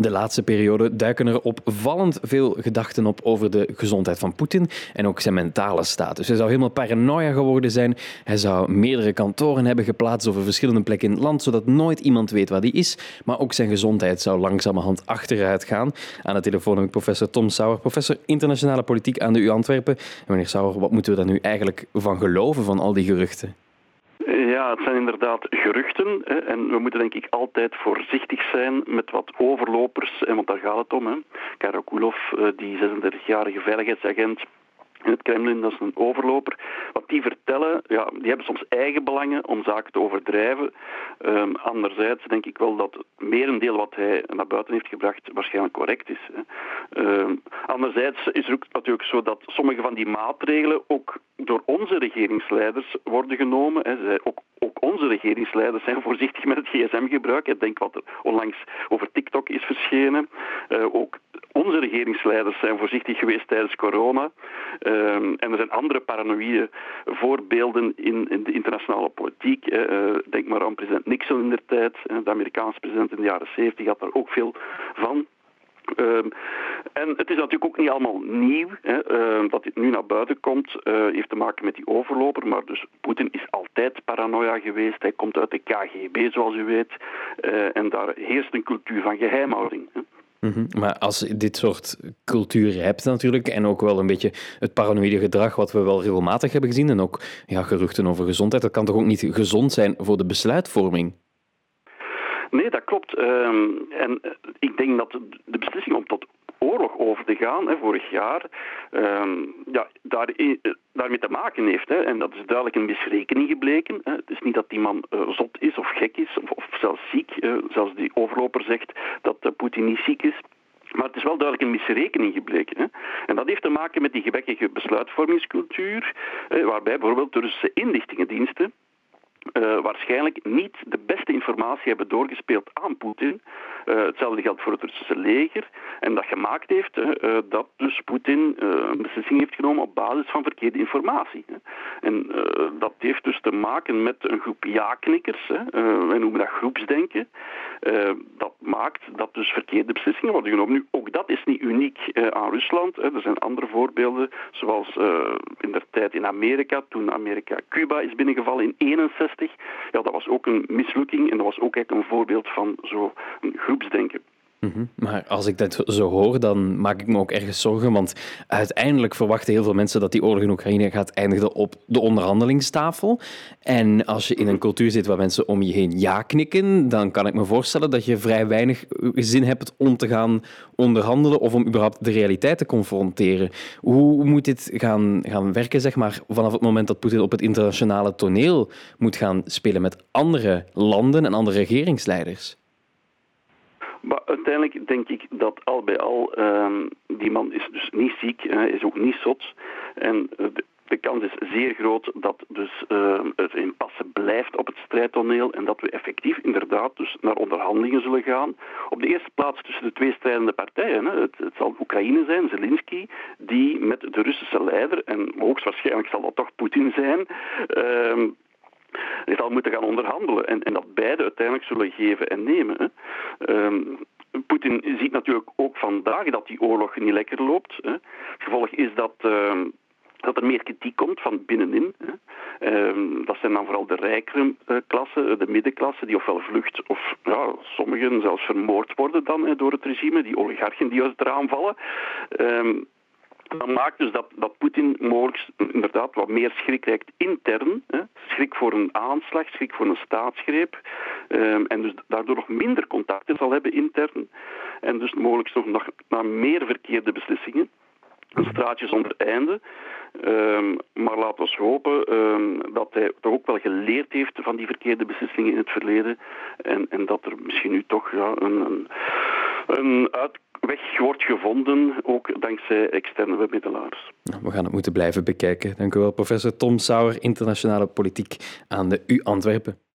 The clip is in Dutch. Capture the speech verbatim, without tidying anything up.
De laatste periode duiken er opvallend veel gedachten op over de gezondheid van Poetin en ook zijn mentale status. Hij zou helemaal paranoia geworden zijn. Hij zou meerdere kantoren hebben geplaatst over verschillende plekken in het land, zodat nooit iemand weet waar hij is. Maar ook zijn gezondheid zou langzamerhand achteruit gaan. Aan de telefoon heb ik professor Tom Sauer, professor internationale politiek aan de U Antwerpen. En meneer Sauer, wat moeten we daar nu eigenlijk van geloven, van al die geruchten? Ja, het zijn inderdaad geruchten. Hè, en we moeten denk ik altijd voorzichtig zijn met wat overlopers, want daar gaat het om. Hè. Karakulov, die zesendertigjarige veiligheidsagent in het Kremlin, dat is een overloper. Wat die vertellen, ja, die hebben soms eigen belangen om zaken te overdrijven. Um, anderzijds denk ik wel dat het merendeel wat hij naar buiten heeft gebracht waarschijnlijk correct is. Hè. Um, anderzijds is het ook natuurlijk zo dat sommige van die maatregelen ook door onze regeringsleiders worden genomen. Hè. Zij, ook, ook onze regeringsleiders zijn voorzichtig met het gsm-gebruik. Ik denk wat er onlangs over TikTok is verschenen. Uh, ook onze regeringsleiders zijn voorzichtig geweest tijdens corona. Um, en er zijn andere paranoïde voorbeelden in, in de internationale politiek. Uh, denk maar aan president Nixon in der tijd. De Amerikaanse president in de jaren zeventig had daar ook veel van. Um, en het is natuurlijk ook niet allemaal nieuw. Hè. Uh, dat dit nu naar buiten komt, uh, heeft te maken met die overloper. Maar dus Poetin is altijd paranoia geweest. Hij komt uit de K G B, zoals u weet. Uh, en daar heerst een cultuur van geheimhouding. Hè. Mm-hmm. Maar als je dit soort cultuur hebt natuurlijk, en ook wel een beetje het paranoïde gedrag wat we wel regelmatig hebben gezien, en ook ja, geruchten over gezondheid, dat kan toch ook niet gezond zijn voor de besluitvorming? Nee, dat klopt. Um, en ik denk dat de beslissing om tot oorlog over te gaan, hè, vorig jaar, um, ja, daar, daarmee te maken heeft. Hè. En dat is duidelijk een misrekening gebleken. Hè. Het is niet dat die man uh, zot is of gek is, of, of zelfs ziek. Uh, zelfs die overloper zegt dat uh, Poetin niet ziek is. Maar het is wel duidelijk een misrekening gebleken. Hè. En dat heeft te maken met die gebrekkige besluitvormingscultuur, uh, waarbij bijvoorbeeld de Russische inlichtingendiensten Uh, waarschijnlijk niet de beste informatie hebben doorgespeeld aan Poetin. Uh, hetzelfde geldt voor het Russische leger. En dat gemaakt heeft uh, dat dus Poetin uh, een beslissing heeft genomen op basis van verkeerde informatie. Hè. En uh, dat heeft dus te maken met een groep ja-knikkers. Hè. Uh, wij noemen dat groepsdenken. Uh, dat maakt dat dus verkeerde beslissingen worden genomen. Nu, ook dat is niet uniek uh, aan Rusland. Hè. Er zijn andere voorbeelden, zoals uh, in de tijd in Amerika, toen Amerika Cuba is binnengevallen in eenenzestig. Ja, dat was ook een mislukking en dat was ook echt een voorbeeld van zo'n groepsdenken. Mm-hmm. Maar als ik dat zo hoor, dan maak ik me ook ergens zorgen, want uiteindelijk verwachten heel veel mensen dat die oorlog in Oekraïne gaat eindigen op de onderhandelingstafel. En als je in een cultuur zit waar mensen om je heen ja knikken, dan kan ik me voorstellen dat je vrij weinig zin hebt om te gaan onderhandelen of om überhaupt de realiteit te confronteren. Hoe moet dit gaan, gaan werken, zeg maar, vanaf het moment dat Poetin op het internationale toneel moet gaan spelen met andere landen en andere regeringsleiders? Maar uiteindelijk denk ik dat al bij al, um, die man is dus niet ziek, hij is ook niet zot. En uh, de, de kans is zeer groot dat dus uh, het impasse blijft op het strijdtoneel en dat we effectief inderdaad dus naar onderhandelingen zullen gaan. Op de eerste plaats tussen de twee strijdende partijen. Hè. Het, het zal Oekraïne zijn, Zelensky, die met de Russische leider, en hoogstwaarschijnlijk zal dat toch Poetin zijn, uh, die zal moeten gaan onderhandelen en, en dat beide uiteindelijk zullen geven en nemen. Hè. Um, Poetin ziet natuurlijk ook vandaag dat die oorlog niet lekker loopt. Hè. Het gevolg is dat, uh, dat er meer kritiek komt van binnenin. Hè. Um, dat zijn dan vooral de rijkere uh, klassen, de middenklasse, die ofwel vlucht of ja, sommigen zelfs vermoord worden dan hè, door het regime, die oligarchen die uit het raam vallen. Um, Dat maakt dus dat, dat Poetin mogelijk inderdaad wat meer schrik krijgt intern. Hè. Schrik voor een aanslag, schrik voor een staatsgreep. Um, en dus daardoor nog minder contacten zal hebben intern. En dus mogelijk nog, nog naar meer verkeerde beslissingen. Een straatje zonder einde. Um, maar laten we hopen um, dat hij toch ook wel geleerd heeft van die verkeerde beslissingen in het verleden. En, en dat er misschien nu toch ja, een, een, een uitweg wordt gevonden, ook dankzij externe bemiddelaars. We gaan het moeten blijven bekijken. Dank u wel, professor Tom Sauer, internationale politiek aan de U Antwerpen.